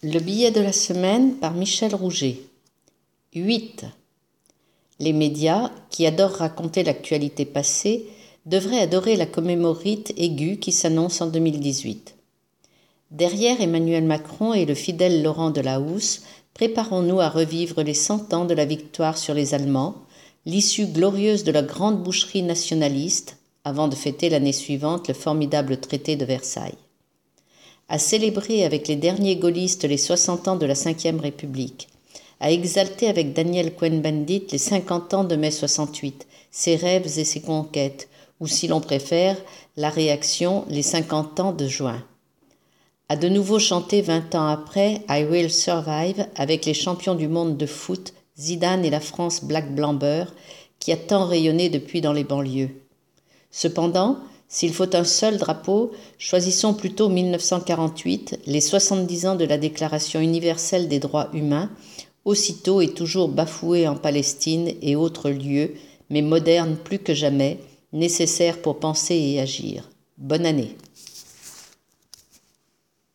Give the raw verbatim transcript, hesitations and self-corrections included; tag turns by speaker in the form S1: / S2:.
S1: Le billet de la semaine par Michel Rouget. huit. Les médias, qui adorent raconter l'actualité passée, devraient adorer la commémorite aiguë qui s'annonce en deux mille dix-huit. Derrière Emmanuel Macron et le fidèle Laurent Delahousse, préparons-nous à revivre les cent ans de la victoire sur les Allemands, l'issue glorieuse de la grande boucherie nationaliste, avant de fêter l'année suivante le formidable traité de Versailles. À célébrer avec les derniers gaullistes les soixante ans de la cinquième République, à exalter avec Daniel Cohn-Bendit les cinquante ans de mai soixante-huit, ses rêves et ses conquêtes, ou si l'on préfère, la réaction, les cinquante ans de juin. À de nouveau chanter vingt ans après I Will Survive avec les champions du monde de foot, Zidane et la France Black Blamber, qui a tant rayonné depuis dans les banlieues. Cependant, s'il faut un seul drapeau, choisissons plutôt mille neuf cent quarante-huit, les soixante-dix ans de la Déclaration universelle des droits humains, aussitôt et toujours bafouée en Palestine et autres lieux, mais moderne plus que jamais, nécessaire pour penser et agir. Bonne année.